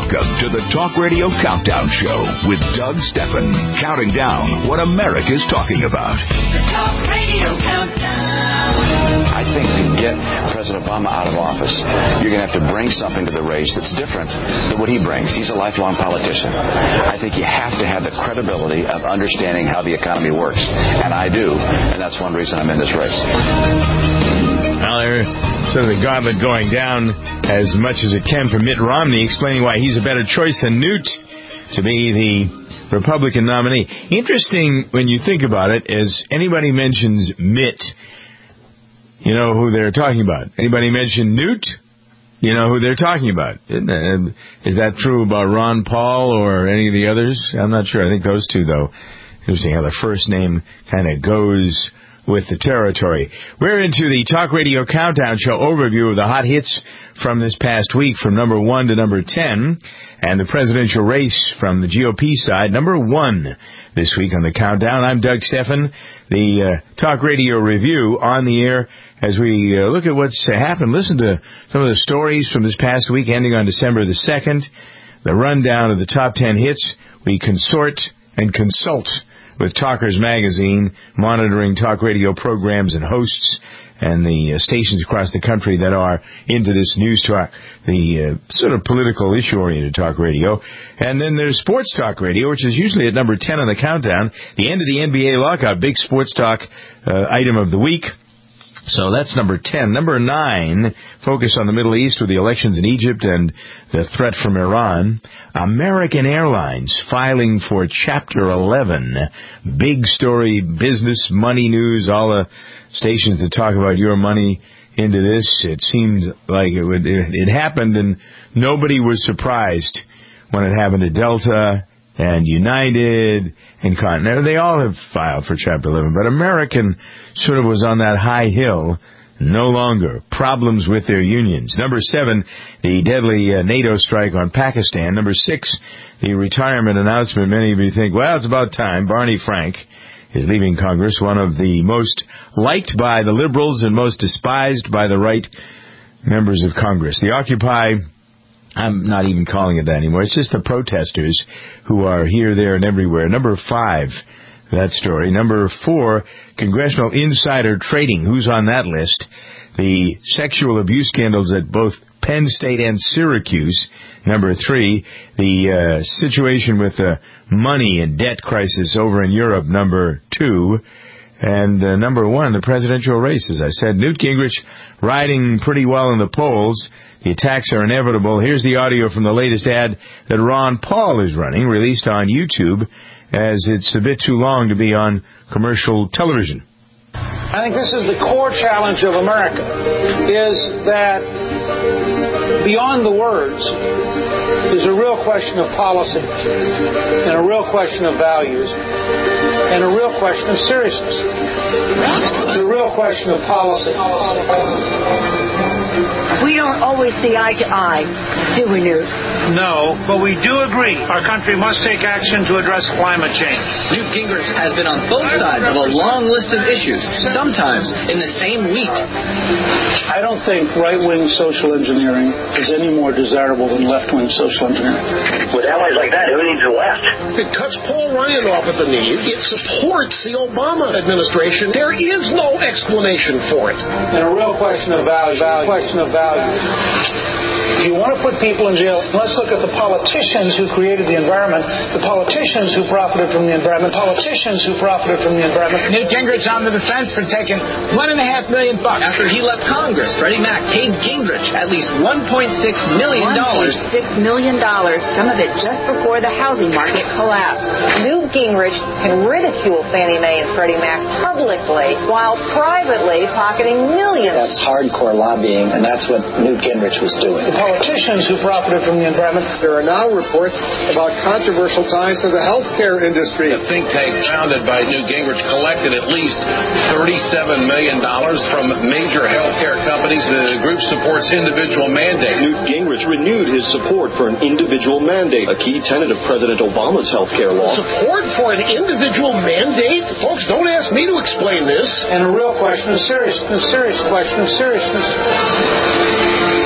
Welcome to the Talk Radio Countdown Show with Doug Stephan, counting down what America's talking about. The Talk Radio Countdown. I think to get President Obama out of office, you're going to have to bring something to the race that's different than what he brings. He's a lifelong politician. I think you have to have the credibility of understanding how the economy works. And I do. And that's one reason I'm in this race. Well, there's sort of the gauntlet going down as much as it can for Mitt Romney, explaining why he's a better choice than Newt to be the Republican nominee. Interesting when you think about it is anybody mentions Mitt, you know who they're talking about. Anybody mention Newt, you know who they're talking about. Is that true about Ron Paul or any of the others? I'm not sure. I think those two, though. Interesting how the first name kind of goes with the territory. We're into the Talk Radio Countdown Show overview of the hot hits from this past week from number 1 to number 10, and the presidential race from the GOP side, number 1 this week on the countdown. I'm Doug Stephan, the Talk Radio review on the air as we look at what's happened. Listen to some of the stories from this past week ending on December the 2nd, the rundown of the top 10 hits. We consort and consult with Talkers Magazine, monitoring talk radio programs and hosts and the stations across the country that are into this news talk, the sort of political issue-oriented talk radio. And then there's sports talk radio, which is usually at number 10 on the countdown, the end of the NBA lockout, big sports talk item of the week. So that's number 10. Number 9, focus on the Middle East with the elections in Egypt and the threat from Iran. American Airlines filing for Chapter 11. Big story, business, money news, all the stations that talk about your money into this. It seemed like it happened and nobody was surprised when it happened to Delta and United and Continental. They all have filed for Chapter 11, but American sort of was on that high hill. No longer. Problems with their unions. Number 7, the deadly NATO strike on Pakistan. Number 6, the retirement announcement. Many of you think, well, it's about time. Barney Frank is leaving Congress, one of the most liked by the liberals and most despised by the right members of Congress. The Occupy, I'm not even calling it that anymore. It's just the protesters who are here, there, and everywhere. Number 5, that story. Number 4, congressional insider trading. Who's on that list? The sexual abuse scandals at both Penn State and Syracuse. Number 3, the situation with the money and debt crisis over in Europe. Number 2. And number 1, the presidential race. As I said, Newt Gingrich riding pretty well in the polls. The attacks are inevitable. Here's the audio from the latest ad that Ron Paul is running, released on YouTube, as it's a bit too long to be on commercial television. I think this is the core challenge of America, is that beyond the words is a real question of policy and a real question of values and a real question of seriousness. It's a real question of policy. We don't always see eye to eye, do we, Newt? No, but we do agree our country must take action to address climate change. Newt Gingrich has been on both sides of a long list of issues, sometimes in the same week. I don't think right-wing social engineering is any more desirable than left-wing social engineering. With allies like that, who needs the left? It cuts Paul Ryan off at the knees. It supports the Obama administration. There is no explanation for it. And a real question of value. If you want to put people in jail, let's look at the politicians who created the environment, the politicians who profited from the environment, Newt Gingrich on the defense for taking $1.5 million. After he left Congress, Freddie Mac paid Gingrich at least $1.6 million. $1.6 million, some of it just before the housing market collapsed. Newt Gingrich can ridicule Fannie Mae and Freddie Mac publicly while privately pocketing millions. That's hardcore lobbying, and that's what Newt Gingrich was doing. The politicians who profited from the environment. There are now reports about controversial ties to the healthcare industry. A think tank founded by Newt Gingrich collected at least $37 million from major healthcare companies. The group supports individual mandates. Newt Gingrich renewed his support for an individual mandate, a key tenet of President Obama's healthcare law. Support for an individual mandate? Folks, don't ask me to explain this. And a real question of seriousness.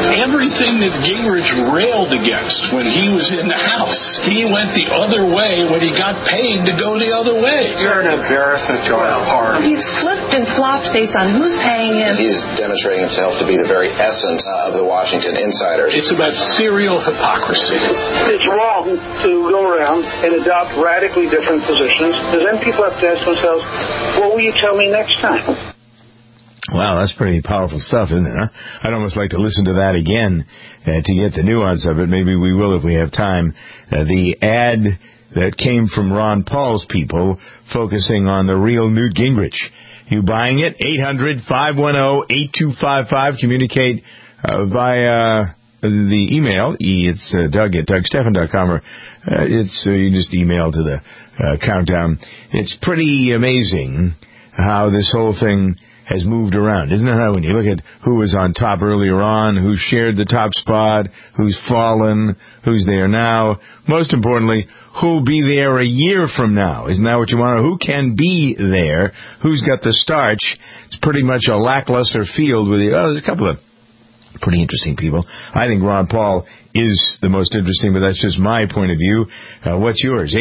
Everything that Gingrich railed against when he was in the House, he went the other way when he got paid to go the other way. You're an embarrassment to our party. He's flipped and flopped based on who's paying him. He's demonstrating himself to be the very essence of the Washington insiders. It's about serial hypocrisy. It's wrong to go around and adopt radically different positions, because then people have to ask themselves, what will you tell me next time? Wow, that's pretty powerful stuff, isn't it? Huh? I'd almost like to listen to that again to get the nuance of it. Maybe we will if we have time. The ad that came from Ron Paul's people focusing on the real Newt Gingrich. You buying it? 800-510-8255. Communicate via the email. It's Doug at DougStephan.com, or you just email to the countdown. It's pretty amazing how this whole thing has moved around, isn't it? How when you look at who was on top earlier on, who shared the top spot, who's fallen, who's there now, most importantly, who'll be there a year from now. Isn't that what you want to know? Who can be there? Who's got the starch? It's pretty much a lackluster field with there's a couple of pretty interesting people. I think Ron Paul is the most interesting, but that's just my point of view. What's yours?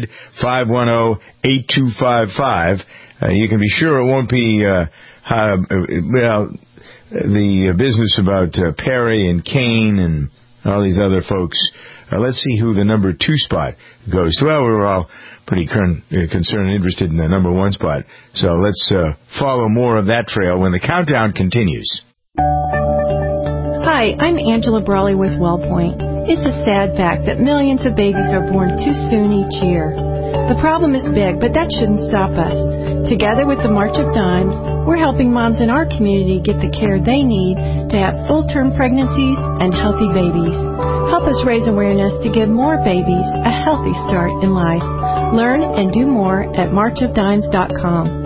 800-510-8255. You can be sure it won't be the business about Perry and Kane and all these other folks. Let's see who the number 2 spot goes to. Well, we're all pretty concerned and interested in the number 1 spot. So let's follow more of that trail when the countdown continues. Hi, I'm Angela Brawley with WellPoint. It's a sad fact that millions of babies are born too soon each year. The problem is big, but that shouldn't stop us. Together with the March of Dimes, we're helping moms in our community get the care they need to have full-term pregnancies and healthy babies. Help us raise awareness to give more babies a healthy start in life. Learn and do more at marchofdimes.com.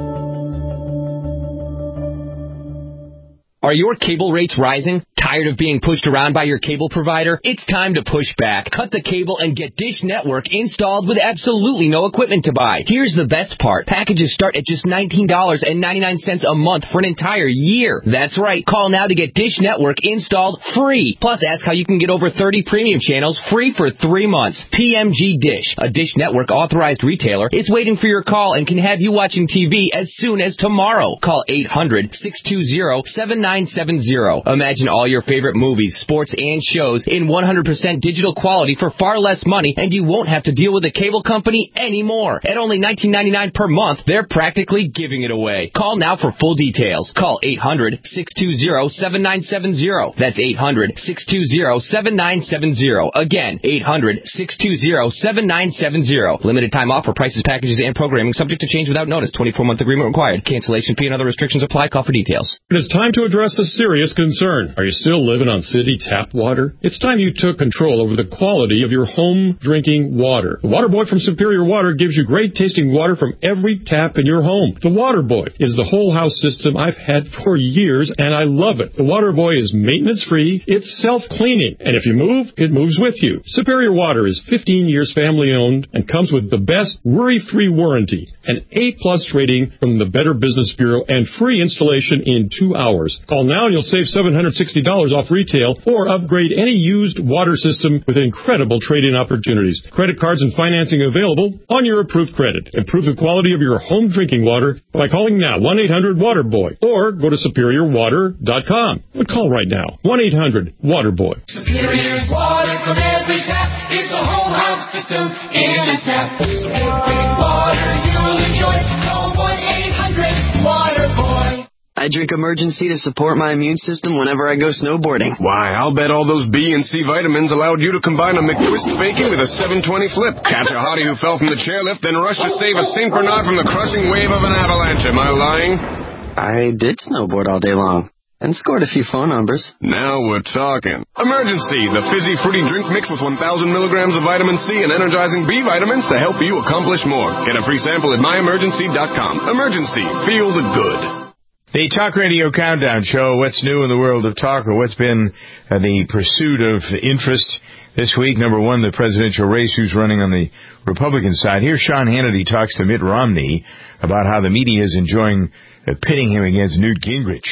Are your cable rates rising? Tired of being pushed around by your cable provider? It's time to push back. Cut the cable and get Dish Network installed with absolutely no equipment to buy. Here's the best part. Packages start at just $19.99 a month for an entire year. That's right. Call now to get Dish Network installed free. Plus, ask how you can get over 30 premium channels free for 3 months. PMG Dish, a Dish Network authorized retailer, is waiting for your call and can have you watching TV as soon as tomorrow. Call 800-620-7970. Imagine all your favorite movies, sports, and shows in 100% digital quality for far less money, and you won't have to deal with a cable company anymore. At only $19.99 per month, they're practically giving it away. Call now for full details. Call 800-620-7970. That's 800-620-7970. Again, 800-620-7970. Limited time offer. Prices, packages, and programming subject to change without notice. 24-month agreement required. Cancellation fee and other restrictions apply. Call for details. It is time to address a serious concern. Are you still living on city tap water? It's time you took control over the quality of your home drinking water. The Water Boy from Superior Water gives you great tasting water from every tap in your home. The Water Boy is the whole house system I've had for years, and I love it. The Water Boy is maintenance free, it's self-cleaning, and if you move, it moves with you. Superior Water is 15 years family owned and comes with the best worry-free warranty, an A+ rating from the Better Business Bureau, and free installation in 2 hours. Call now and you'll save $760 off retail, or upgrade any used water system with incredible trade-in opportunities. Credit cards and financing available on your approved credit. Improve the quality of your home drinking water by calling now 1-800-WATERBOY, or go to SuperiorWater.com. But call right now, 1-800-WATERBOY. Superior water from every tap. It's a whole house system in a snap. Superior water you'll enjoy. Call 1-800-WATERBOY. I drink Emergency to support my immune system whenever I go snowboarding. Why, I'll bet all those B and C vitamins allowed you to combine a McTwist bacon with a 720 flip. Catch a hottie who fell from the chairlift, then rush to save a synchronaut from the crushing wave of an avalanche. Am I lying? I did snowboard all day long. And scored a few phone numbers. Now we're talking. Emergency, the fizzy fruity drink mixed with 1,000 milligrams of vitamin C and energizing B vitamins to help you accomplish more. Get a free sample at myemergency.com. Emergency, feel the good. The Talk Radio Countdown Show, what's new in the world of talk, or what's been the pursuit of interest this week. Number one, the presidential race, who's running on the Republican side. Here, Sean Hannity talks to Mitt Romney about how the media is enjoying pitting him against Newt Gingrich.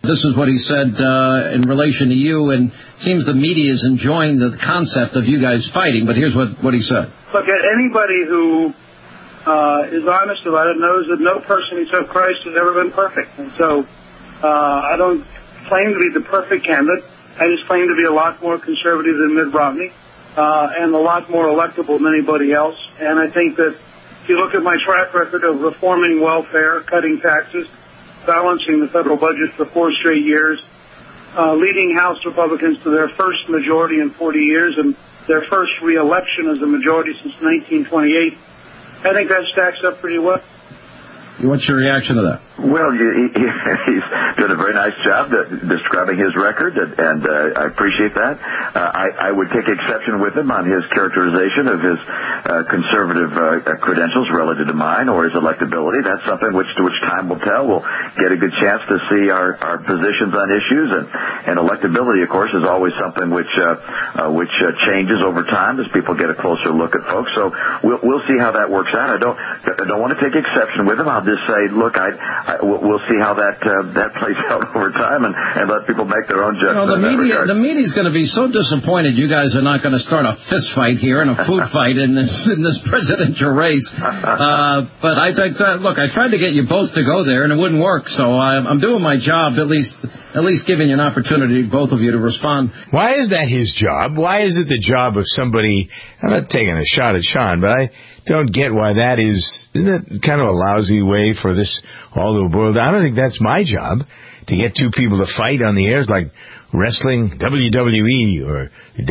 This is what he said in relation to you, and it seems the media is enjoying the concept of you guys fighting, but here's what he said. Look, anybody who is honest about it knows that no person except Christ has ever been perfect. And so I don't claim to be the perfect candidate. I just claim to be a lot more conservative than Mitt Romney and a lot more electable than anybody else. And I think that if you look at my track record of reforming welfare, cutting taxes, balancing the federal budget for 4 straight years, leading House Republicans to their first majority in 40 years and their first re-election as a majority since 1928, I think that stacks up pretty well. What's your reaction to that? Well, he's done a very nice job describing his record, and I appreciate that. I would take exception with him on his characterization of his conservative credentials relative to mine or his electability. That's something which time will tell. We'll get a good chance to see our positions on issues, and electability, of course, is always something which changes over time as people get a closer look at folks. So we'll see how that works out. I don't want to take exception with him. I'll just say, look, we'll see how that plays out over time, and let people make their own judgment. The media's going to be so disappointed you guys are not going to start a fist fight here and a food fight in this presidential race. But I think that, look, I tried to get you both to go there and it wouldn't work. So I'm doing my job, at least giving you an opportunity, both of you, to respond. Why is that his job? Why is it the job of somebody? I'm not taking a shot at Sean, but I don't get why that is. Isn't that kind of a lousy way for this all to boil down? I don't think that's my job, to get two people to fight on the air. It's like wrestling, WWE or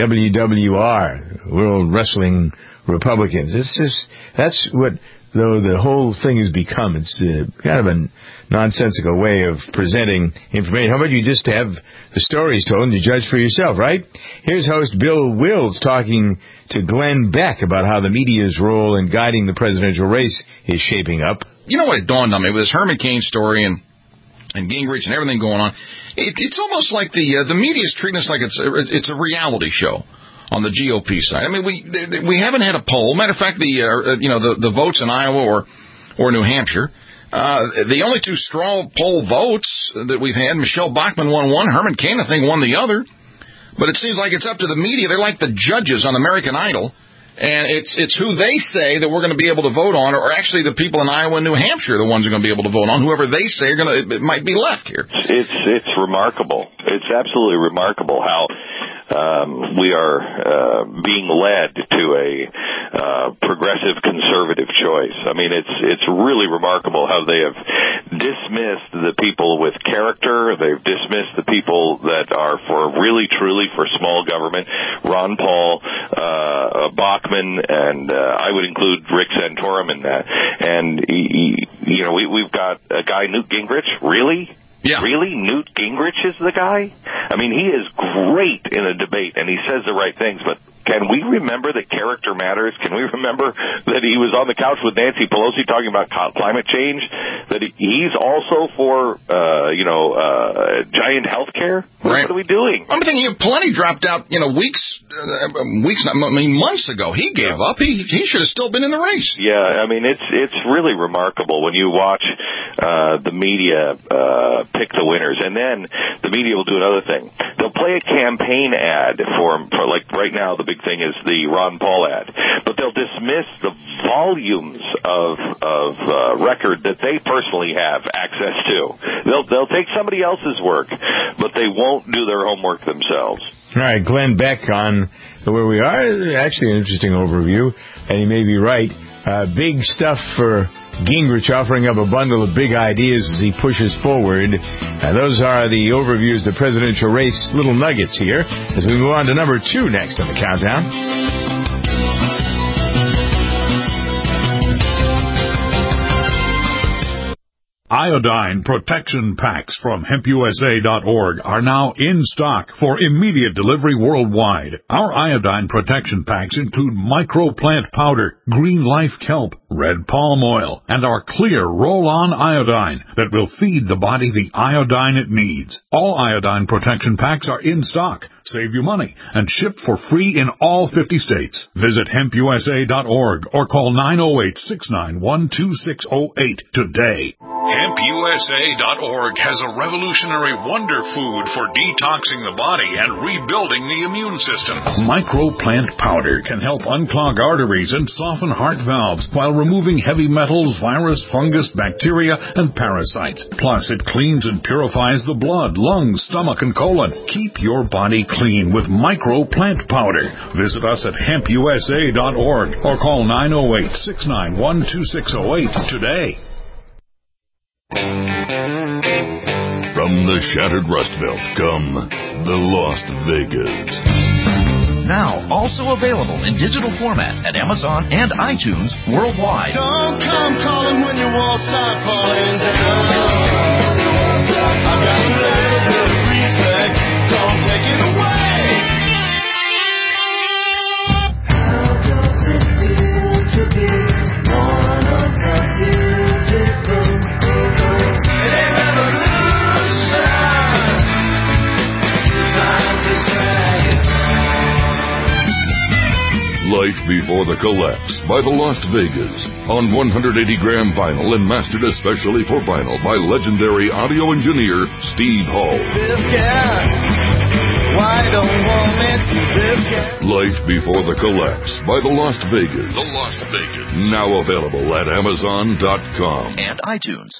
WWR, World Wrestling Republicans. That's what the whole thing has become. It's kind of a nonsensical way of presenting information. How about you just have the stories told and you judge for yourself, right? Here's host Bill Wills talking to Glenn Beck about how the media's role in guiding the presidential race is shaping up. You know what it dawned on me with this Herman Cain story and Gingrich and everything going on? It's almost like the media's treating us like it's a reality show on the GOP side. I mean, we haven't had a poll. Matter of fact, the votes in Iowa or New Hampshire, the only two straw poll votes that we've had, Michelle Bachmann won one, Herman Cain, I think, won the other. But it seems like it's up to the media. They're like the judges on American Idol, and it's who they say that we're going to be able to vote on, or actually the people in Iowa and New Hampshire are the ones who are going to be able to vote on. Whoever they say it might be left here. It's remarkable. It's absolutely remarkable how we are being led to a progressive conservative choice. I mean, it's really remarkable how they have dismissed the people with character. They've dismissed the people that are really truly for small government. Ron Paul, Bachmann, and I would include Rick Santorum in that. And we've got a guy, Newt Gingrich. Really? Yeah. Really? Newt Gingrich is the guy? I mean, he is great in a debate, and he says the right things, but can we remember that character matters? Can we remember that he was on the couch with Nancy Pelosi talking about climate change? That he's also for, giant health care? Right. What are we doing? I'm thinking Plenty dropped out, months ago. He gave up. He should have still been in the race. Yeah, I mean, it's really remarkable when you watch the media pick the winners, and then the media will do another thing. They'll play a campaign ad for like right now, the big thing is the Ron Paul ad, but they'll dismiss the volumes of record that they personally have access to. They'll take somebody else's work, but they won't do their homework themselves. All right, Glenn Beck on where we are. Actually, an interesting overview, and he may be right. Big stuff for Gingrich, offering up a bundle of big ideas as he pushes forward. Those are the overviews of the presidential race, little nuggets here, as we move on to number 2 next on the countdown. Iodine protection packs from HempUSA.org are now in stock for immediate delivery worldwide. Our iodine protection packs include microplant powder, green life kelp, red palm oil, and our clear roll-on iodine that will feed the body the iodine it needs. All iodine protection packs are in stock. Save you money and ship for free in all 50 states. Visit hempusa.org or call 908-691-2608 today. HempUSA.org has a revolutionary wonder food for detoxing the body and rebuilding the immune system. Microplant powder can help unclog arteries and soften heart valves while removing heavy metals, virus, fungus, bacteria, and parasites. Plus, it cleans and purifies the blood, lungs, stomach, and colon. Keep your body clean with Microplant powder. Visit us at HempUSA.org or call 908-691-2608 today. From the shattered Rust Belt come the Lost Vegas. Now also available in digital format at Amazon and iTunes worldwide. Don't come calling when your walls start falling down. I've got a little bit of respect. Don't take it away. How does it feel to be one of the beautiful people? It ain't revolution. Time to strike. Life Before the Collapse by the Lost Vegas on 180-gram vinyl and mastered especially for vinyl by legendary audio engineer Steve Hall. Life Before the Collapse by the Lost Vegas. The Lost Vegas. Now available at Amazon.com and iTunes.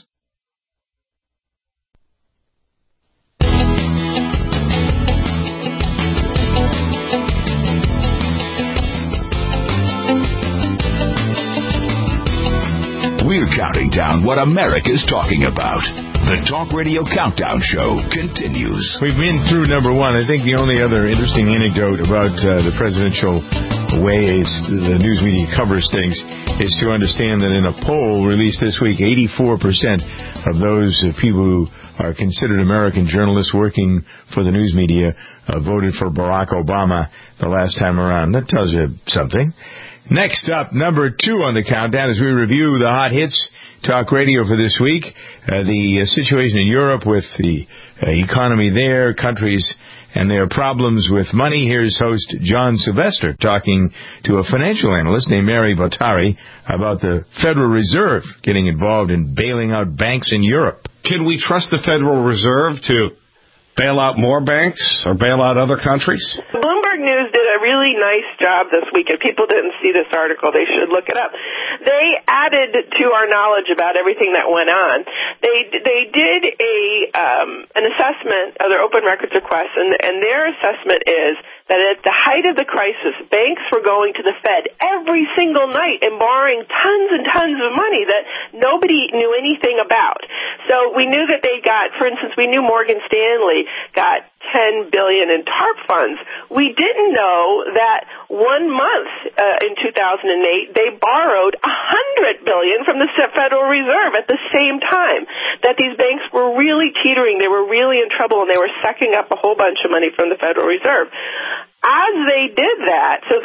We're counting down what America's talking about. The Talk Radio Countdown Show continues. We've been through number one. I think the only other interesting anecdote about the presidential way the news media covers things is to understand that in a poll released this week, 84% of those people who are considered American journalists working for the news media voted for Barack Obama the last time around. That tells you something. Next up, number 2 on the countdown as we review the hot hits talk radio for this week. The situation in Europe with the economy there, countries and their problems with money. Here's host John Sylvester talking to a financial analyst named Mary Bottari about the Federal Reserve getting involved in bailing out banks in Europe. Can we trust the Federal Reserve to bail out more banks or bail out other countries? Bloomberg News did a really nice job this week. If people didn't see this article, they should look it up. They added to our knowledge about everything that went on. They did an assessment of their open records requests, and their assessment is that at the height of the crisis, banks were going to the Fed every single night and borrowing tons and tons of money that nobody knew anything about. So we knew that they got, for instance, we knew Morgan Stanley got $10 billion in TARP funds. We didn't know that 1 month in 2008 they borrowed $100 billion from the Federal Reserve at the same time. That these banks were really teetering, they were really in trouble, and they were sucking up a whole bunch of money from the Federal Reserve. As they did that, so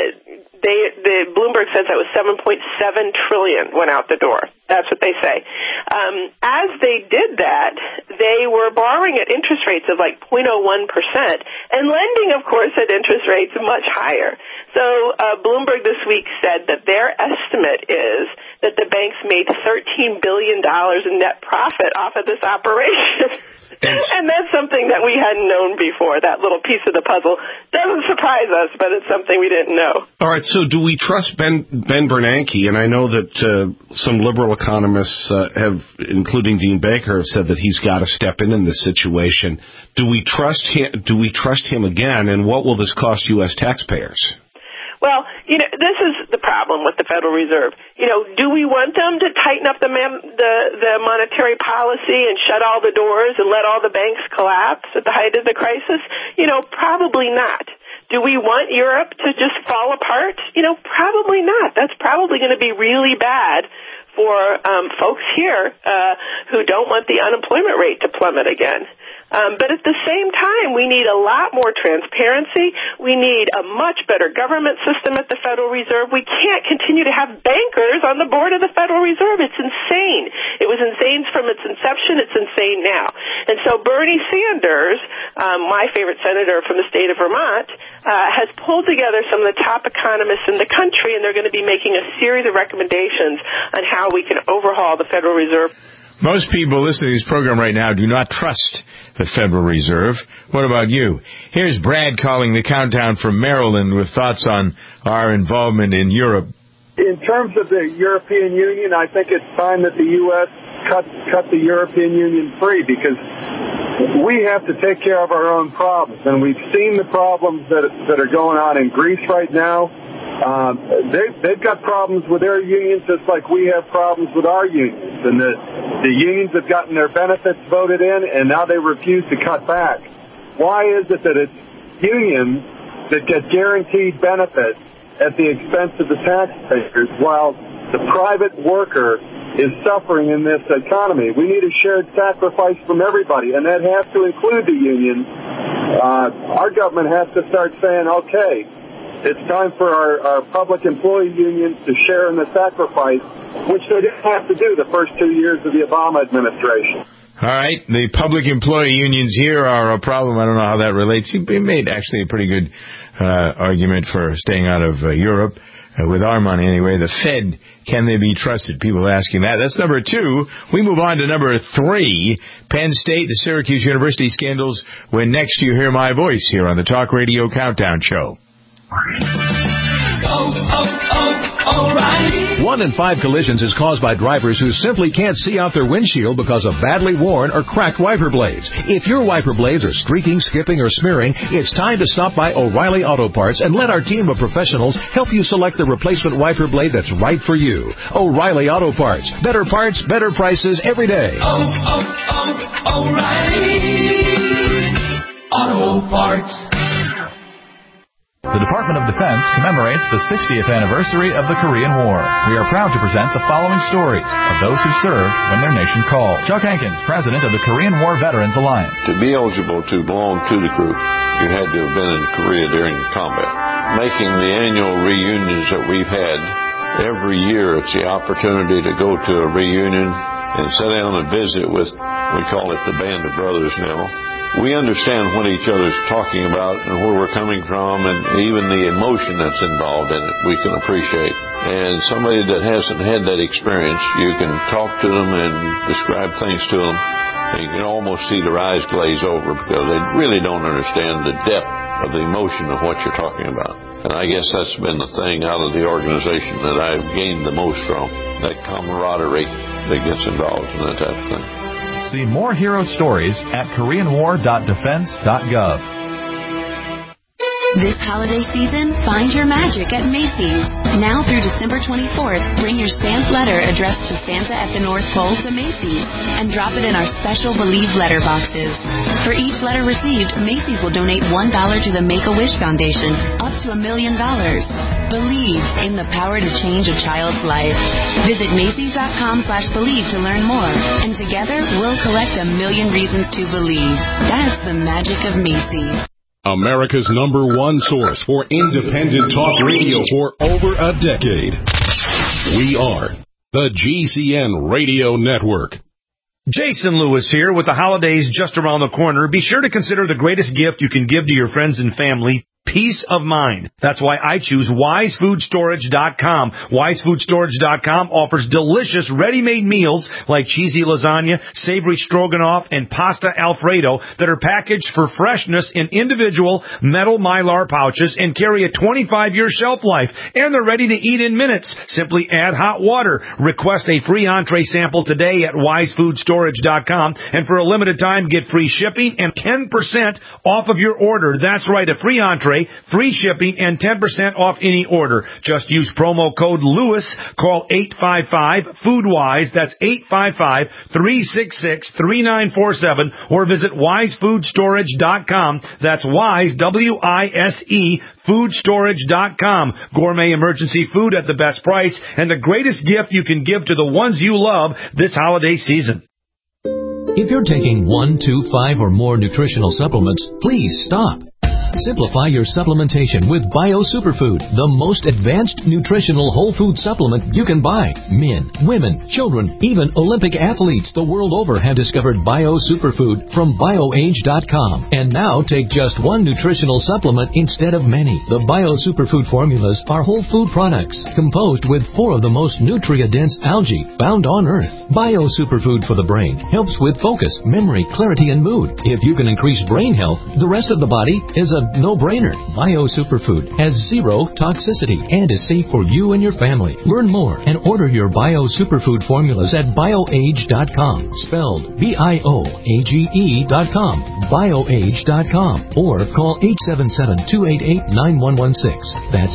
the Bloomberg says that was $7.7 trillion went out the door. That's what they say. As they did that, they were borrowing at interest rates of like 0.01% and lending, of course, at interest rates much higher. So Bloomberg this week said that their estimate is that the banks made $13 billion in net profit off of this operation. And that's something that we hadn't known before. That little piece of the puzzle doesn't surprise us, but it's something we didn't know. All right, so do we trust Ben Bernanke? And I know that some liberal economists have, including Dean Baker, have said that he's got to step in this situation. Do we trust him again, and what will this cost U.S. taxpayers? Well, this is the problem with the Federal Reserve. Do we want them to tighten up the monetary policy and shut all the doors and let all the banks collapse at the height of the crisis? Probably not. Do we want Europe to just fall apart? Probably not. That's probably going to be really bad for folks here who don't want the unemployment rate to plummet again. But at the same time, we need a lot more transparency. We need a much better government system at the Federal Reserve. We can't continue to have bankers on the board of the Federal Reserve. It's insane. It was insane from its inception. It's insane now. And so Bernie Sanders, my favorite senator from the state of Vermont, has pulled together some of the top economists in the country, and they're going to be making a series of recommendations on how we can overhaul the Federal Reserve. Most people listening to this program right now do not trust the Federal Reserve. What about you? Here's Brad calling the countdown from Maryland with thoughts on our involvement in Europe. In terms of the European Union, I think it's time that the U.S. cut the European Union free, because we have to take care of our own problems. And we've seen the problems that are going on in Greece right now. They've got problems with their unions just like we have problems with our unions. And the unions have gotten their benefits voted in, and now they refuse to cut back. Why is it that it's unions that get guaranteed benefits at the expense of the taxpayers, while the private worker is suffering in this economy? We need a shared sacrifice from everybody, and that has to include the union. Our government has to start saying, okay, it's time for our public employee unions to share in the sacrifice, which they didn't have to do the first 2 years of the Obama administration. All right, the public employee unions here are a problem. I don't know how that relates. You made actually a pretty good argument for staying out of Europe, with our money anyway. The Fed, can they be trusted? People asking that. That's number 2. We move on to number 3, Penn State, the Syracuse University scandals, when next you hear my voice here on the Talk Radio Countdown Show. O'Reilly. 1 in 5 collisions is caused by drivers who simply can't see out their windshield because of badly worn or cracked wiper blades. If your wiper blades are streaking, skipping, or smearing, it's time to stop by O'Reilly Auto Parts and let our team of professionals help you select the replacement wiper blade that's right for you. O'Reilly Auto Parts. Better parts, better prices every day. O'Reilly Auto Parts. The Department of Defense commemorates the 60th anniversary of the Korean War. We are proud to present the following stories of those who served when their nation called. Chuck Hankins, president of the Korean War Veterans Alliance. To be eligible to belong to the group, you had to have been in Korea during the combat. Making the annual reunions that we've had, every year it's the opportunity to go to a reunion and sit down and visit with, we call it the Band of Brothers now. We understand what each other's talking about and where we're coming from, and even the emotion that's involved in it we can appreciate. And somebody that hasn't had that experience, you can talk to them and describe things to them, and you can almost see their eyes glaze over because they really don't understand the depth of the emotion of what you're talking about. And I guess that's been the thing out of the organization that I've gained the most from, that camaraderie that gets involved in that type of thing. See more hero stories at KoreanWar.defense.gov. This holiday season, find your magic at Macy's. Now through December 24th, bring your stamped letter addressed to Santa at the North Pole to Macy's and drop it in our special Believe letter boxes. For each letter received, Macy's will donate $1 to the Make-A-Wish Foundation, up to $1 million. Believe in the power to change a child's life. Visit Macy's.com/believe to learn more. And together, we'll collect 1 million reasons to believe. That's the magic of Macy's. America's #1 source for independent talk radio for over a decade. We are the GCN Radio Network. Jason Lewis here. With the holidays just around the corner, be sure to consider the greatest gift you can give to your friends and family: peace of mind. That's why I choose WiseFoodStorage.com. WiseFoodStorage.com offers delicious ready-made meals like cheesy lasagna, savory stroganoff, and pasta Alfredo that are packaged for freshness in individual metal Mylar pouches and carry a 25-year shelf life. And they're ready to eat in minutes. Simply add hot water. Request a free entree sample today at WiseFoodStorage.com. And for a limited time, get free shipping and 10% off of your order. That's right, a free entree, free shipping, and 10% off any order. Just use promo code LEWIS. Call 855-FOODWISE. That's 855-366-3947. Or visit WiseFoodStorage.com. That's Wise, W-I-S-E, FoodStorage.com. Gourmet emergency food at the best price and the greatest gift you can give to the ones you love this holiday season. If you're taking 1, 2, 5, or more nutritional supplements, please stop. Simplify your supplementation with Bio Superfood, the most advanced nutritional whole food supplement you can buy. Men, women, children, even Olympic athletes the world over have discovered Bio Superfood from BioAge.com. And now take just one nutritional supplement instead of many. The Bio Superfood formulas are whole food products composed with 4 of the most nutrient-dense algae found on Earth. Bio Superfood for the brain helps with focus, memory, clarity, and mood. If you can increase brain health, the rest of the body is a no-brainer. Bio Superfood has 0 toxicity and is safe for you and your family. Learn more and order your Bio Superfood formulas at BioAge.com, spelled BIOAGE.com, BioAge.com, or call 877-288-9116. That's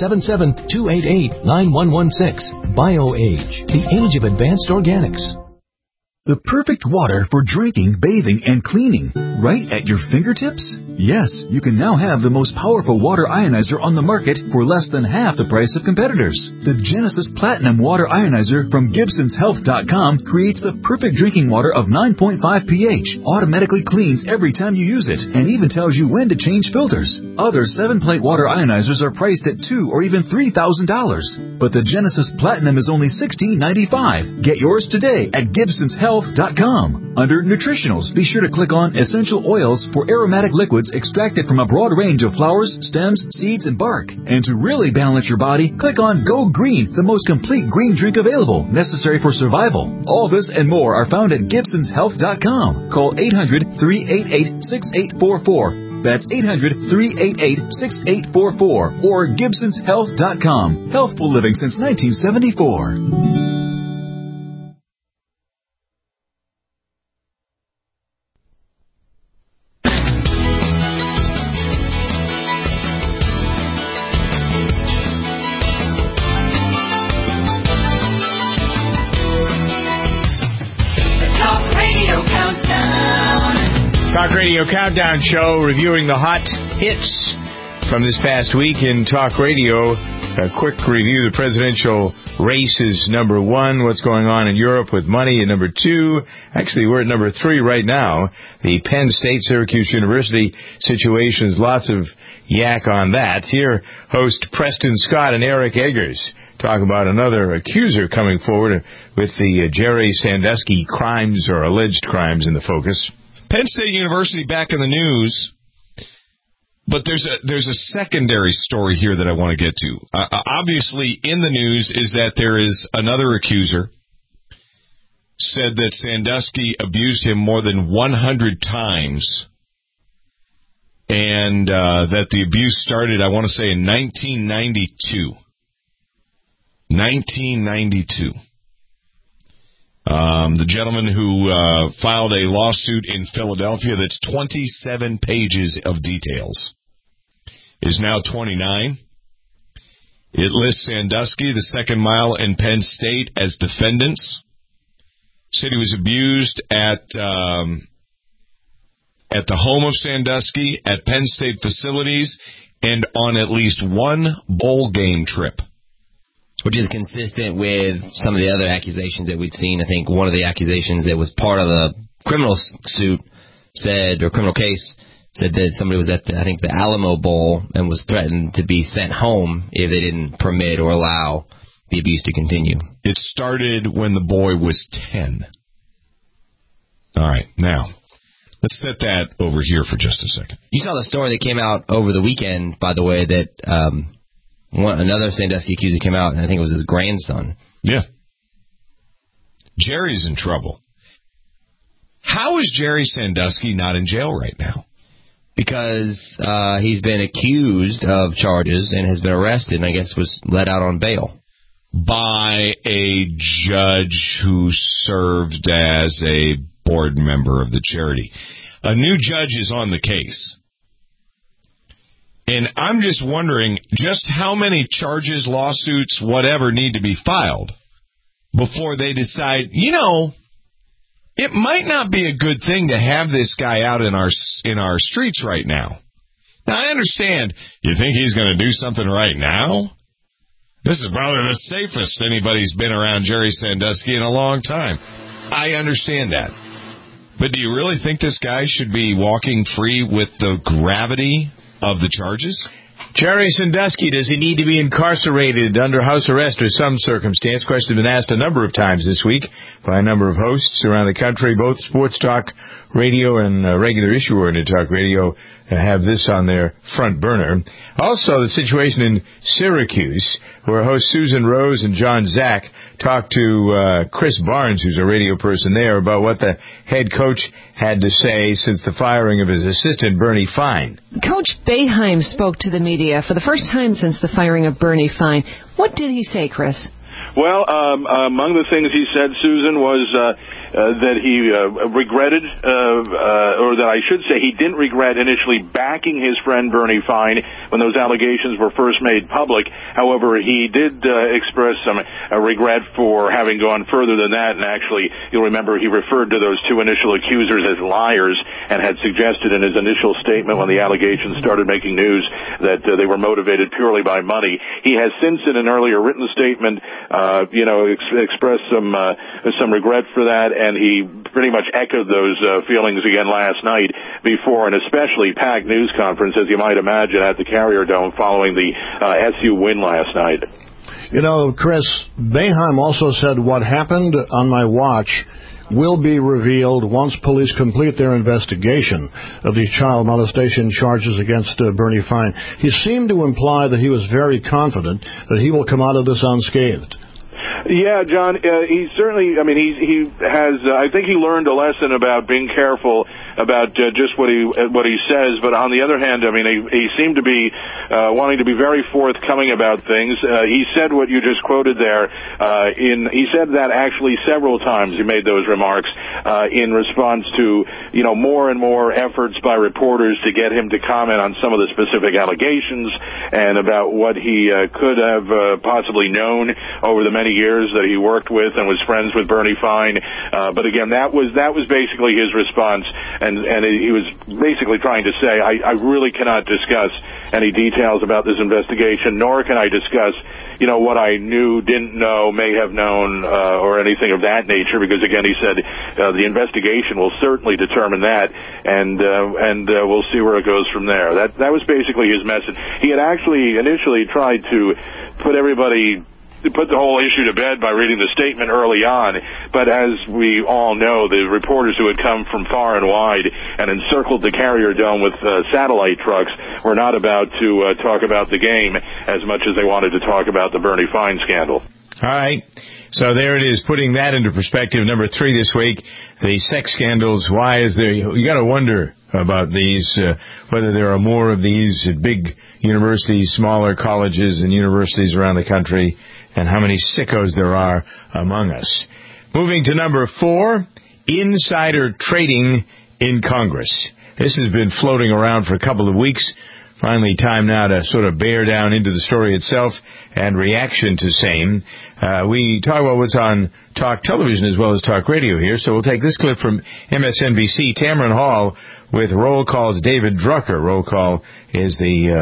877-288-9116. BioAge, the age of advanced organics. The perfect water for drinking, bathing, and cleaning, right at your fingertips? Yes, you can now have the most powerful water ionizer on the market for less than half the price of competitors. The Genesis Platinum Water Ionizer from GibsonsHealth.com creates the perfect drinking water of 9.5 pH, automatically cleans every time you use it, and even tells you when to change filters. Other 7-plate water ionizers are priced at $2,000 or even $3,000, but the Genesis Platinum is only $16.95. Get yours today at GibsonsHealth.com. Under Nutritionals, be sure to click on Essential Oils for aromatic liquids extracted from a broad range of flowers, stems, seeds, and bark. And to really balance your body, click on Go Green, the most complete green drink available, necessary for survival. All this and more are found at GibsonsHealth.com. Call 800-388-6844. That's 800-388-6844 or GibsonsHealth.com. Healthful living since 1974. Talk Radio Countdown Show, reviewing the hot hits from this past week in Talk Radio. A quick review. The presidential race is number 1. What's going on in Europe with money at number 2. Actually, we're at number 3 right now. The Penn State Syracuse University situations. Lots of yak on that. Here, host Preston Scott and Eric Eggers talk about another accuser coming forward with the Jerry Sandusky crimes or alleged crimes in the focus. Penn State University back in the news, but there's a secondary story here that I want to get to. Obviously, in the news is that there is another accuser said that Sandusky abused him more than 100 times, and that the abuse started, I want to say, in 1992. 1992. The gentleman who filed a lawsuit in Philadelphia that's 27 pages of details is now 29. It lists Sandusky, the Second Mile, and Penn State as defendants. Said he was abused at the home of Sandusky, at Penn State facilities, and on at least one bowl game trip. Which is consistent with some of the other accusations that we'd seen. I think one of the accusations that was part of the criminal suit said, or criminal case, said that somebody was at the Alamo Bowl and was threatened to be sent home if they didn't permit or allow the abuse to continue. It started when the boy was 10. All right, now, let's set that over here for just a second. You saw the story that came out over the weekend, by the way, that another Sandusky accuser came out, and I think it was his grandson. Yeah. Jerry's in trouble. How is Jerry Sandusky not in jail right now? Because he's been accused of charges and has been arrested and I guess was let out on bail. By a judge who served as a board member of the charity. A new judge is on the case. And I'm just wondering just how many charges, lawsuits, whatever need to be filed before they decide, it might not be a good thing to have this guy out in our streets right now. Now, I understand. You think he's going to do something right now? This is probably the safest anybody's been around Jerry Sandusky in a long time. I understand that. But do you really think this guy should be walking free with the gravity of the charges? Jerry Sandusky, does he need to be incarcerated under house arrest or some circumstance? Question has been asked a number of times this week by a number of hosts around the country. Both Sports Talk Radio and regular issue-oriented talk radio have this on their front burner. Also, the situation in Syracuse, where hosts Susan Rose and John Zack talked to Chris Barnes, who's a radio person there, about what the head coach had to say since the firing of his assistant, Bernie Fine. Coach Boeheim spoke to the media for the first time since the firing of Bernie Fine. What did he say, Chris? Well, among the things he said, Susan, was that he regretted, or that I should say he didn't regret initially backing his friend Bernie Fine when those allegations were first made public. However, he did express some regret for having gone further than that, and actually, you'll remember he referred to those two initial accusers as liars and had suggested in his initial statement when the allegations started making news that they were motivated purely by money. He has since, in an earlier written statement, expressed some regret for that, and he pretty much echoed those feelings again last night before an especially packed news conference, as you might imagine, at the Carrier Dome following the SU win last night. You know, Chris, Boeheim also said what happened on my watch will be revealed once police complete their investigation of the child molestation charges against Bernie Fine. He seemed to imply that he was very confident that he will come out of this unscathed. Yeah, John, he certainly, he has, I think he learned a lesson about being careful about just what he says, but on the other hand, he seemed to be wanting to be very forthcoming about things. He said what you just quoted there, he said that actually several times. He made those remarks in response to, more and more efforts by reporters to get him to comment on some of the specific allegations and about what he could have possibly known over the many years that he worked with and was friends with Bernie Fine. But again, that was basically his response, and he was basically trying to say, I really cannot discuss any details about this investigation, nor can I discuss, what I knew, didn't know, may have known, or anything of that nature, because again, he said, the investigation will certainly determine that, and we'll see where it goes from there. That was basically his message. He had actually initially tried to put the whole issue to bed by reading the statement early on, but as we all know, the reporters who had come from far and wide and encircled the Carrier Dome with satellite trucks were not about to talk about the game as much as they wanted to talk about the Bernie Fine scandal. All right. So there it is, putting that into perspective. Number 3 this week, the sex scandals. Why is there? You got to wonder about these, whether there are more of these at big universities, smaller colleges and universities around the country, and how many sickos there are among us. Moving to number 4, insider trading in Congress. This has been floating around for a couple of weeks. Finally, time now to sort of bear down into the story itself and reaction to same. We talk about what's on talk television as well as talk radio here, so we'll take this clip from MSNBC. Tamron Hall with Roll Call's David Drucker. Roll Call is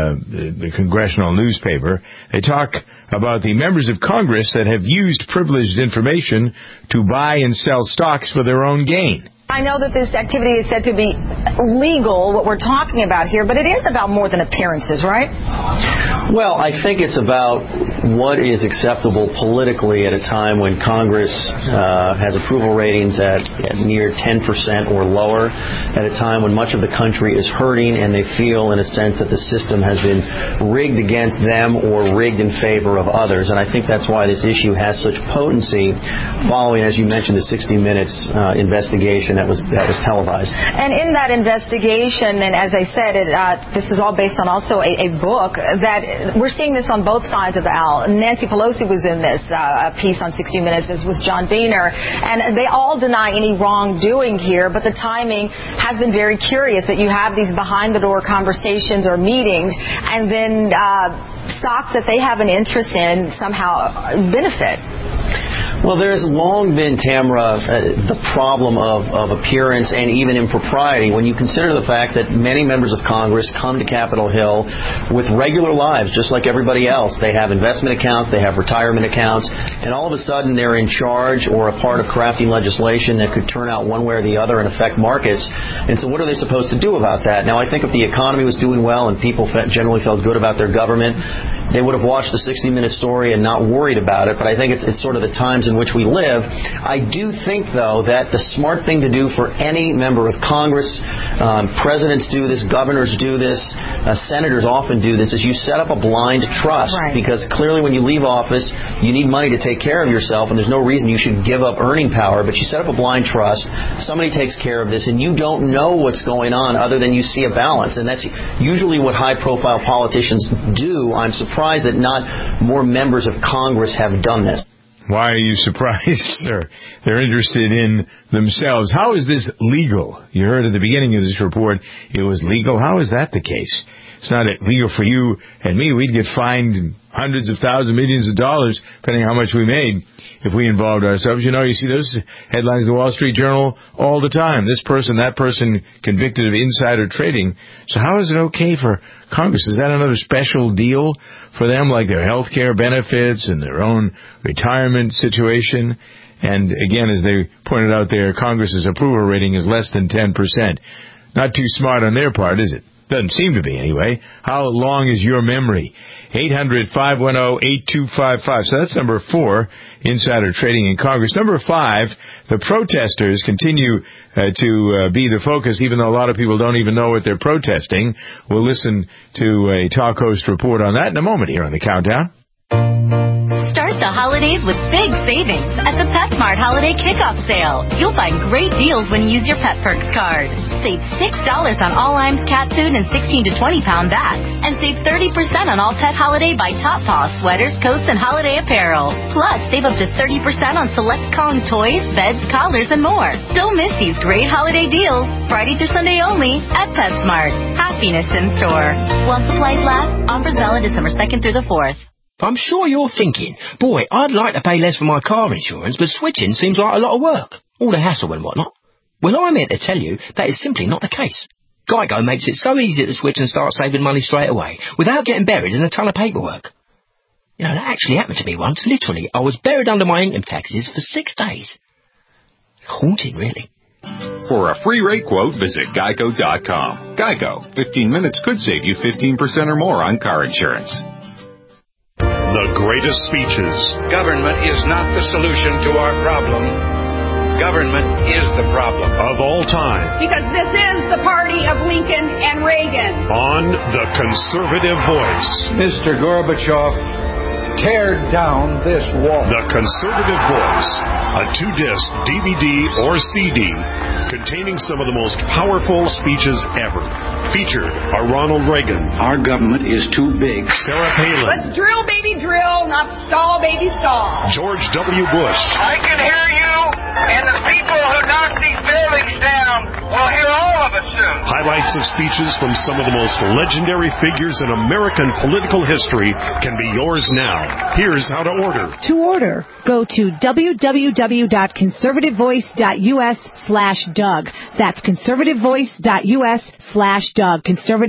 the congressional newspaper. They talk about the members of Congress that have used privileged information to buy and sell stocks for their own gain. I know that this activity is said to be legal, what we're talking about here, but it is about more than appearances, right? Well, I think it's about what is acceptable politically at a time when Congress has approval ratings at near 10% or lower, at a time when much of the country is hurting and they feel, in a sense, that the system has been rigged against them or rigged in favor of others. And I think that's why this issue has such potency following, as you mentioned, the 60 Minutes investigation that was televised. And in that investigation, and as I said, this is all based on also a book, that we're seeing this on both sides of the aisle. Nancy Pelosi was in this piece on 60 Minutes, as was John Boehner, and they all deny any wrongdoing here, but the timing has been very curious that you have these behind-the-door conversations or meetings, and then stocks that they have an interest in somehow benefit. Well, there's long been, Tamara, the problem of appearance and even impropriety when you consider the fact that many members of Congress come to Capitol Hill with regular lives, just like everybody else. They have investment accounts, they have retirement accounts, and all of a sudden they're in charge or a part of crafting legislation that could turn out one way or the other and affect markets. And so what are they supposed to do about that? Now, I think if the economy was doing well and people generally felt good about their government, they would have watched the 60-minute story and not worried about it. But I think it's sort of the times in which we live. I do think, though, that the smart thing to do for any member of Congress, presidents do this, governors do this, senators often do this, is you set up a blind trust. Right. Because clearly when you leave office, you need money to take care of yourself, and there's no reason you should give up earning power. But you set up a blind trust, somebody takes care of this, and you don't know what's going on other than you see a balance. And that's usually what high-profile politicians do. I'm surprised that not more members of Congress have done this. Why are you surprised, sir? They're interested in themselves. How is this legal? You heard at the beginning of this report it was legal. How is that the case? It's not legal for you and me. We'd get fined hundreds of thousands, millions of dollars, depending on how much we made, if we involved ourselves. You know, you see those headlines in the Wall Street Journal all the time. This person, that person convicted of insider trading. So how is it okay for Congress? Is that another special deal for them, like their health care benefits and their own retirement situation? And again, as they pointed out there, Congress's approval rating is less than 10%. Not too smart on their part, is it? Doesn't seem to be, anyway. How long is your memory? 800-510-8255. So that's number 4, insider trading in Congress. Number 5, the protesters continue to be the focus, even though a lot of people don't even know what they're protesting. We'll listen to a talk host report on that in a moment here on the Countdown. Start the holidays with big savings at the PetSmart Holiday Kickoff Sale. You'll find great deals when you use your Pet Perks card. Save $6 on all Iams cat food and 16 to 20-pound bats. And save 30% on all Pet Holiday by Top Paw sweaters, coats, and holiday apparel. Plus, save up to 30% on select Kong toys, beds, collars, and more. Don't miss these great holiday deals. Friday through Sunday only at PetSmart. Happiness in store. While supplies last, offers valid December 2nd through the 4th. I'm sure you're thinking, boy, I'd like to pay less for my car insurance, but switching seems like a lot of work. All the hassle and whatnot. Well, I'm here to tell you that is simply not the case. Geico makes it so easy to switch and start saving money straight away, without getting buried in a ton of paperwork. You know, that actually happened to me once. Literally, I was buried under my income taxes for 6 days. Haunting, really. For a free rate quote, visit Geico.com. Geico. 15 minutes could save you 15% or more on car insurance. The greatest speeches. Government is not the solution to our problem. Government is the problem. Of all time. Because this is the party of Lincoln and Reagan. On The Conservative Voice. Mr. Gorbachev, tear down this wall. The Conservative Voice. A 2-disc DVD or CD containing some of the most powerful speeches ever. Featured are Ronald Reagan. Our government is too big. Sarah Palin. Let's drill, baby, drill, not stall, baby, stall. George W. Bush. I can hear you, and the people who knock these buildings down will hear all of us soon. Highlights of speeches from some of the most legendary figures in American political history can be yours now. Here's how to order. To order, go to www.conservativevoice.us/Doug. That's conservativevoice.us/Doug.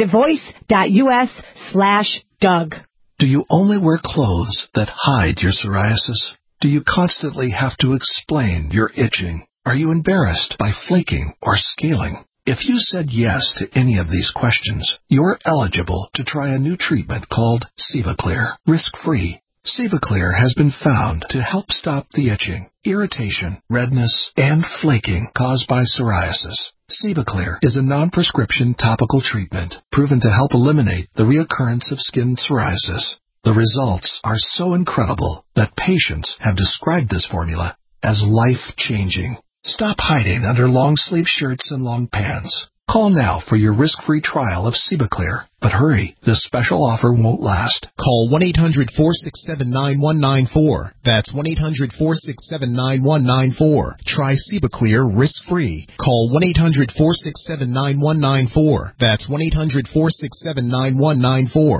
conservativevoice.us/Doug. Do you only wear clothes that hide your psoriasis? Do you constantly have to explain your itching? Are you embarrassed by flaking or scaling? If you said yes to any of these questions, you're eligible to try a new treatment called CivaClear, risk-free. CivaClear has been found to help stop the itching, irritation, redness, and flaking caused by psoriasis. CivaClear is a non-prescription topical treatment proven to help eliminate the reoccurrence of skin psoriasis. The results are so incredible that patients have described this formula as life-changing. Stop hiding under long-sleeve shirts and long pants. Call now for your risk-free trial of CivaClear. But hurry, this special offer won't last. Call 1-800-467-9194. That's 1-800-467-9194. Try CivaClear risk-free. Call 1-800-467-9194. That's 1-800-467-9194.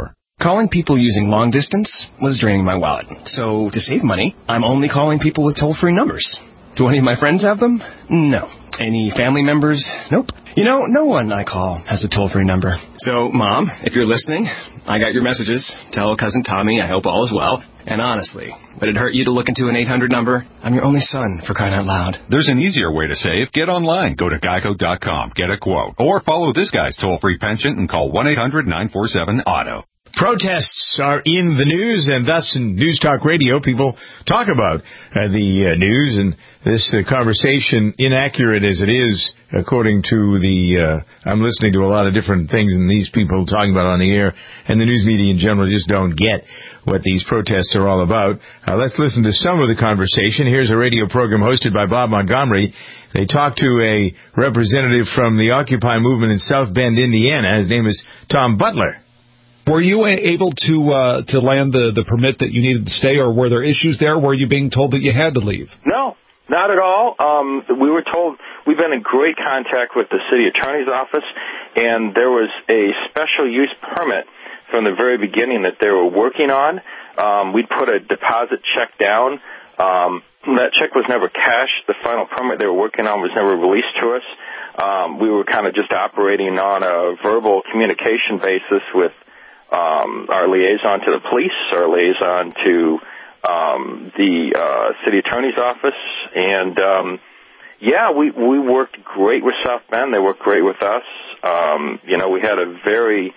Calling people using long distance was draining my wallet. So to save money, I'm only calling people with toll-free numbers. Do any of my friends have them? No. Any family members? Nope. You know, no one I call has a toll-free number. So, Mom, if you're listening, I got your messages. Tell Cousin Tommy I hope all is well. And honestly, would it hurt you to look into an 800 number? I'm your only son, for crying out loud. There's an easier way to save. Get online. Go to geico.com. Get a quote. Or follow this guy's toll-free penchant and call 1-800-947-AUTO. Protests are in the news, and thus in News Talk Radio, people talk about the news, and this conversation, inaccurate as it is, according to I'm listening to a lot of different things, and these people talking about on the air, and the news media in general just don't get what these protests are all about. Let's listen to some of the conversation. Here's a radio program hosted by Bob Montgomery. They talked to a representative from the Occupy movement in South Bend, Indiana. His name is Tom Butler. Were you able to land the permit that you needed to stay, or were there issues there? Were you being told that you had to leave? No, not at all. We were told we've been in great contact with the city attorney's office, and there was a special use permit from the very beginning that they were working on. We'd put a deposit check down. That check was never cashed. The final permit they were working on was never released to us. We were kind of just operating on a verbal communication basis with our liaison to the police, our liaison to the city attorney's office, and we worked great with South Bend. They worked great with us. We had a very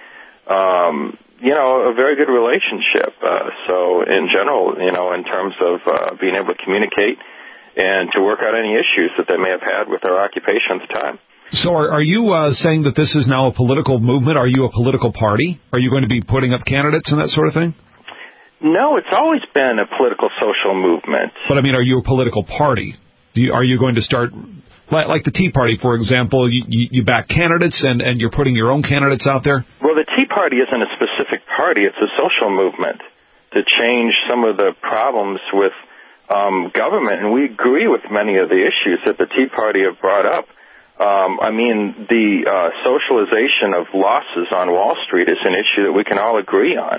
good relationship. So in general, in terms of being able to communicate and to work out any issues that they may have had with our occupation at the time. So are you saying that this is now a political movement? Are you a political party? Are you going to be putting up candidates and that sort of thing? No, it's always been a political social movement. But, are you a political party? Are you going to start, like the Tea Party, for example, you back candidates and you're putting your own candidates out there? Well, the Tea Party isn't a specific party. It's a social movement to change some of the problems with government. And we agree with many of the issues that the Tea Party have brought up. The socialization of losses on Wall Street is an issue that we can all agree on.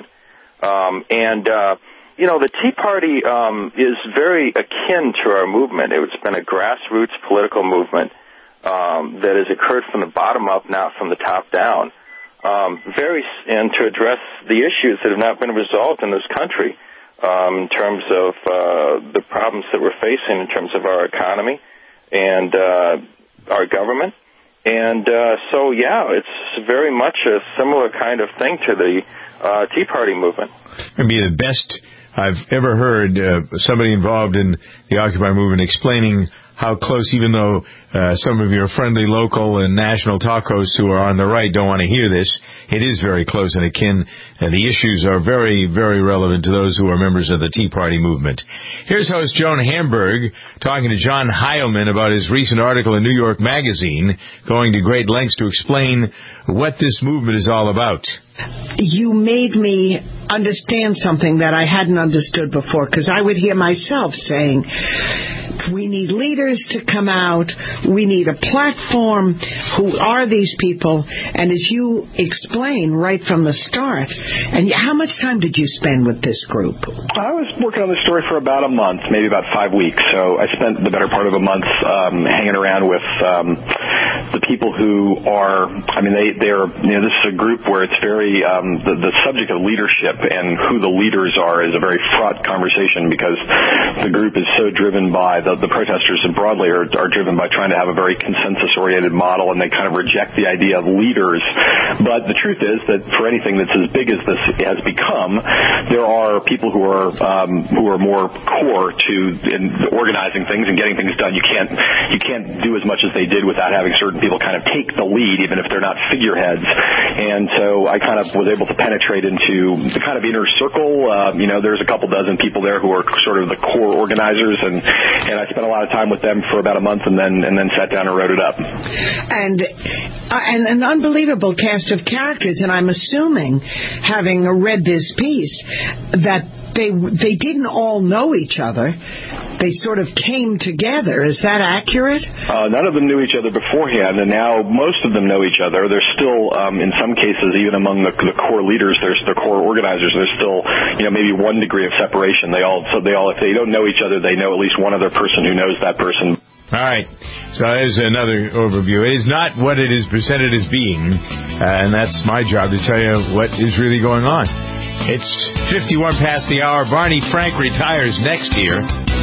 The Tea Party is very akin to our movement. It's been a grassroots political movement that has occurred from the bottom up, not from the top down, and to address the issues that have not been resolved in this country in terms of the problems that we're facing in terms of our economy and our government. And it's very much a similar kind of thing to the Tea Party movement. It'd be the best I've ever heard somebody involved in the Occupy movement explaining how close, even though some of your friendly local and national talk hosts who are on the right don't want to hear this, it is very close and akin, and the issues are very, very relevant to those who are members of the Tea Party movement. Here's host Joan Hamburg talking to John Heilman about his recent article in New York Magazine, going to great lengths to explain what this movement is all about. You made me understand something that I hadn't understood before, because I would hear myself saying, we need leaders to come out. We need a platform. Who are these people? And as you explain right from the start, and how much time did you spend with this group? I was working on this story for about a month, maybe about 5 weeks. So I spent the better part of a month hanging around with the people who are, they're, this is a group where it's very, the subject of leadership and who the leaders are is a very fraught conversation, because the group is so driven by the protesters and broadly are driven by trying to have a very consensus-oriented model, and they kind of reject the idea of leaders. But the truth is that for anything that's as big as this has become, there are people who are more core to organizing things and getting things done. You can't do as much as they did without having certain people kind of take the lead, even if they're not figureheads. And so I kind of was able to penetrate into the kind of inner circle. There's a couple dozen people there who are sort of the core organizers, and I spent a lot of time with them for about a month, and then sat down and wrote it up. And an unbelievable cast of characters, and I'm assuming, having read this piece, that they didn't all know each other. they sort of came together. Is that accurate? None of them knew each other beforehand, and now most of them know each other. There's still, in some cases, even among the core leaders, there's the core organizers, there's still, maybe 1 degree of separation. They all, if they don't know each other, they know at least one other person who knows that person. All right. So there's another overview. It is not what it is presented as being, and that's my job to tell you what is really going on. It's 51 past the hour. Barney Frank retires next year.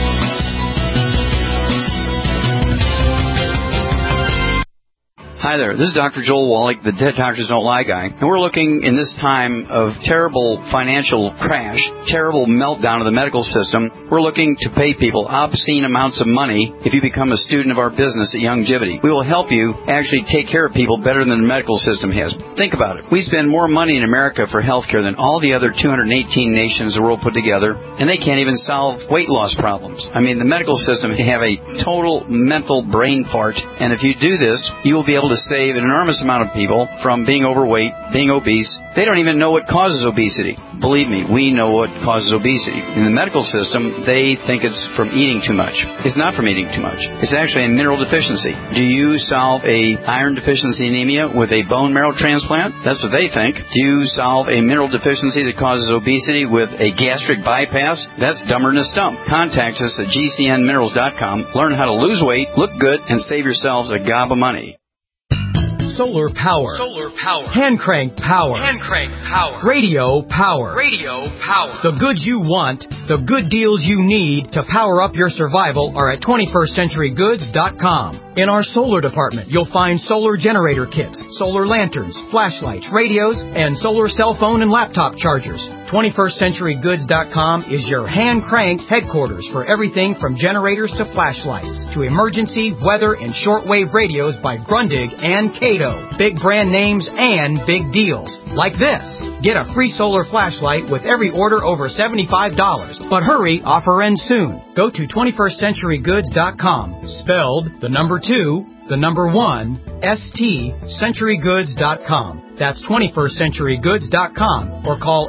Hi there, this is Dr. Joel Wallach, the Dead Doctors Don't Lie guy, and we're looking in this time of terrible financial crash, terrible meltdown of the medical system, we're looking to pay people obscene amounts of money if you become a student of our business at Youngevity. We will help you actually take care of people better than the medical system has. Think about it. We spend more money in America for healthcare than all the other 218 nations of the world put together, and they can't even solve weight loss problems. I mean, the medical system can have a total mental brain fart, and if you do this, you will be able to save an enormous amount of people from being overweight, being obese. They don't even know what causes obesity. Believe me, we know what causes obesity. In the medical system, they think it's from eating too much. It's not from eating too much. It's actually a mineral deficiency. Do you solve a iron deficiency anemia with a bone marrow transplant? That's what they think. Do you solve a mineral deficiency that causes obesity with a gastric bypass? That's dumber than a stump. Contact us at gcnminerals.com. Learn how to lose weight, look good, and save yourselves a gob of money. Solar power. Solar power. Hand crank power. Hand crank power. Radio power. Radio power. The goods you want, the good deals you need to power up your survival are at 21stCenturyGoods.com. In our solar department, you'll find solar generator kits, solar lanterns, flashlights, radios, and solar cell phone and laptop chargers. 21stCenturyGoods.com is your hand-crank headquarters for everything from generators to flashlights, to emergency, weather, and shortwave radios by Grundig and Cato. Big brand names and big deals. Like this. Get a free solar flashlight with every order over $75. But hurry, offer ends soon. Go to 21stCenturyGoods.com. Spelled the number 2, the number 1, ST, CenturyGoods.com. That's 21stCenturyGoods.com or call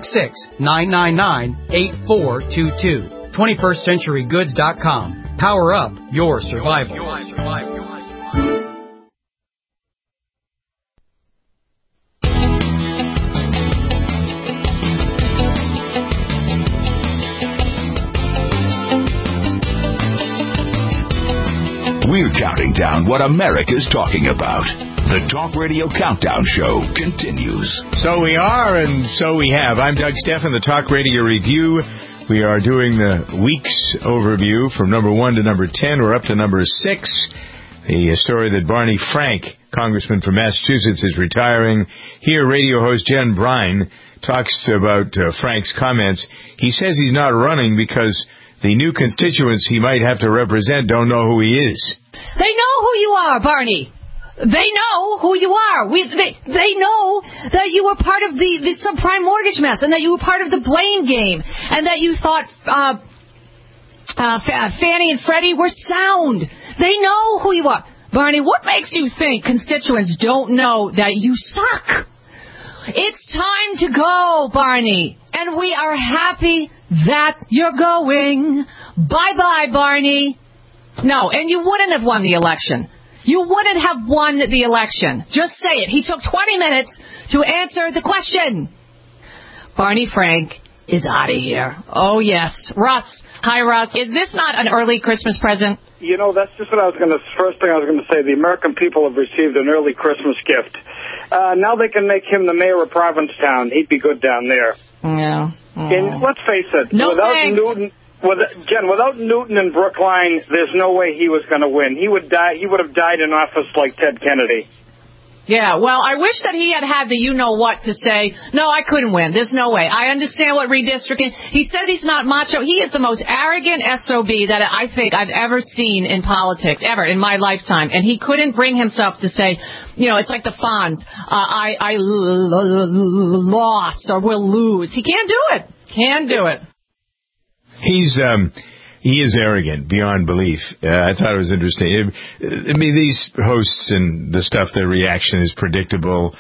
866-999-8422. 21stCenturyGoods.com. Power up your survival. We're counting down what America's talking about. The Talk Radio Countdown Show continues. So we are, and so we have. I'm Doug Stephan, the Talk Radio Review. We are doing the week's overview from number 1 to number 10. We're up to number 6. The story that Barney Frank, congressman from Massachusetts, is retiring. Here, radio host Jen Bryan talks about Frank's comments. He says he's not running because the new constituents he might have to represent don't know who he is. They know who you are, Barney. They know who you are. They know that you were part of the subprime mortgage mess, and that you were part of the blame game, and that you thought Fannie and Freddie were sound. They know who you are. Barney, what makes you think constituents don't know that you suck? It's time to go, Barney, and we are happy that you're going. Bye-bye, Barney. No, and you wouldn't have won the election. You wouldn't have won the election. Just say it. He took 20 minutes to answer the question. Barney Frank is out of here. Oh, yes. Russ. Hi, Russ. Is this not an early Christmas present? You know, that's just what first thing I was going to say. The American people have received an early Christmas gift. Now they can make him the mayor of Provincetown. He'd be good down there. Yeah. And let's face it, no without thanks. Newton, without Newton and Brookline, there's no way he was going to win. He would die. He would have died in office like Ted Kennedy. Yeah, well, I wish that he had the you-know-what to say, no, I couldn't win. There's no way. I understand what redistricting. He said he's not macho. He is the most arrogant SOB that I think I've ever seen in politics, ever, in my lifetime. And he couldn't bring himself to say, you know, it's like the Fonz, I lost or will lose. He can't do it. Can't do it. He is arrogant beyond belief. I thought it was interesting. I mean, these hosts and the stuff, their reaction is predictable.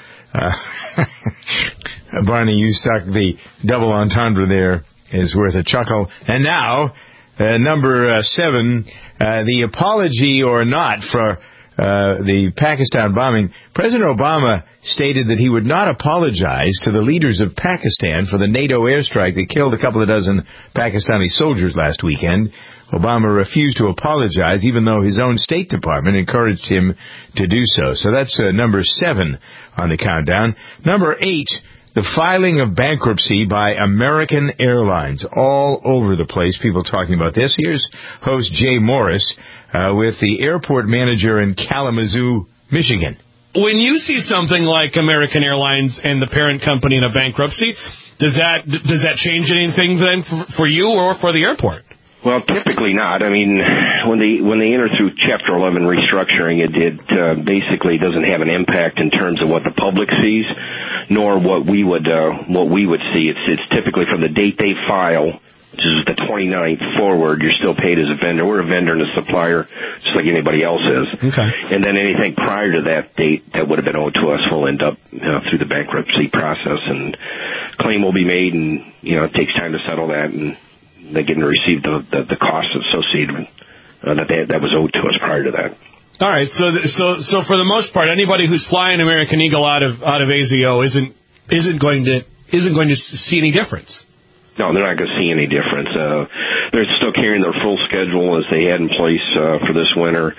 Barney, you stuck the double entendre there is worth a chuckle. And now, Number 7, the apology or not for the Pakistan bombing. President Obama stated that he would not apologize to the leaders of Pakistan for the NATO airstrike that killed a couple of dozen Pakistani soldiers last weekend. Obama refused to apologize, even though his own State Department encouraged him to do so. So that's number 7 on the countdown. Number 8, the filing of bankruptcy by American Airlines. All over the place, people talking about this. Here's host Jay Morris with the airport manager in Kalamazoo, Michigan. When you see something like American Airlines and the parent company in a bankruptcy, does that change anything then for you or for the airport? Well, typically not. I mean, when they enter through Chapter 11 restructuring, it basically doesn't have an impact in terms of what the public sees, nor what we would see. It's typically from the date they file, which is the 29th forward. You're still paid as a vendor. We're a vendor and a supplier, just like anybody else is. Okay. And then anything prior to that date that would have been owed to us will end up through the bankruptcy process, and claim will be made, and it takes time to settle that, and they get to receive the costs associated with that was owed to us prior to that. All right, so for the most part, anybody who's flying American Eagle out of ASIO isn't going to see any difference. No, they're not going to see any difference. They're still carrying their full schedule as they had in place for this winter.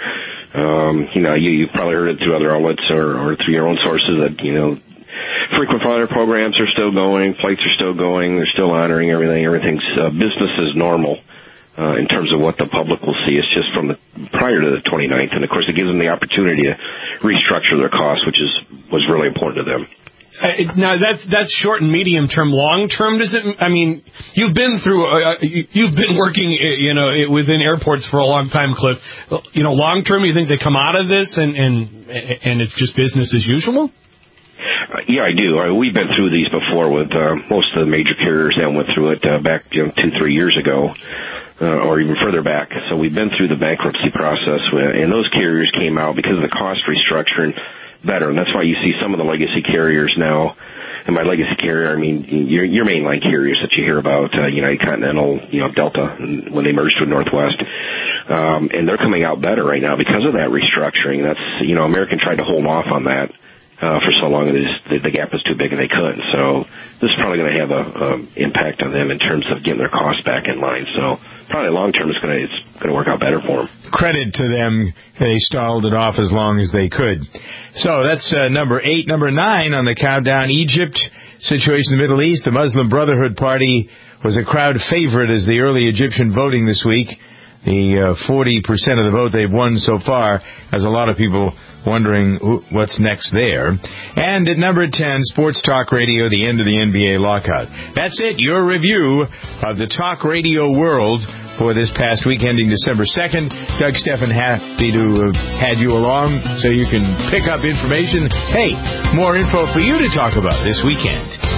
You've probably heard it through other outlets or through your own sources that frequent flyer programs are still going, flights are still going, they're still honoring everything. Everything's business as normal in terms of what the public will see. It's just from prior to the 29th, and of course it gives them the opportunity to restructure their costs, which was really important to them. Now that's short and medium term. Long term, does it? I mean, you've been working, within airports for a long time, Cliff. Long term, you think they come out of this and it's just business as usual? Yeah, I do. We've been through these before with most of the major carriers that went through it back 2-3 years ago, or even further back. So we've been through the bankruptcy process, and those carriers came out because of the cost restructuring better. And that's why you see some of the legacy carriers now. And by legacy carrier, I mean your mainline carriers that you hear about, United Continental, Delta, when they merged with Northwest. And they're coming out better right now because of that restructuring. That's, American tried to hold off on that for so long, the gap was too big and they couldn't. So this is probably going to have a impact on them in terms of getting their costs back in line. So probably long term it's going to work out better for them. Credit to them. They stalled it off as long as they could. So that's number 8. Number 9 on the countdown, Egypt. Situation in the Middle East. The Muslim Brotherhood Party was a crowd favorite as the early Egyptian voting this week. The 40% of the vote they've won so far has a lot of people wondering what's next there. And at number 10, Sports Talk Radio, the end of the NBA lockout. That's it, your review of the talk radio world for this past week ending December 2nd. Doug Steffen, happy to have had you along so you can pick up information. Hey, more info for you to talk about this weekend.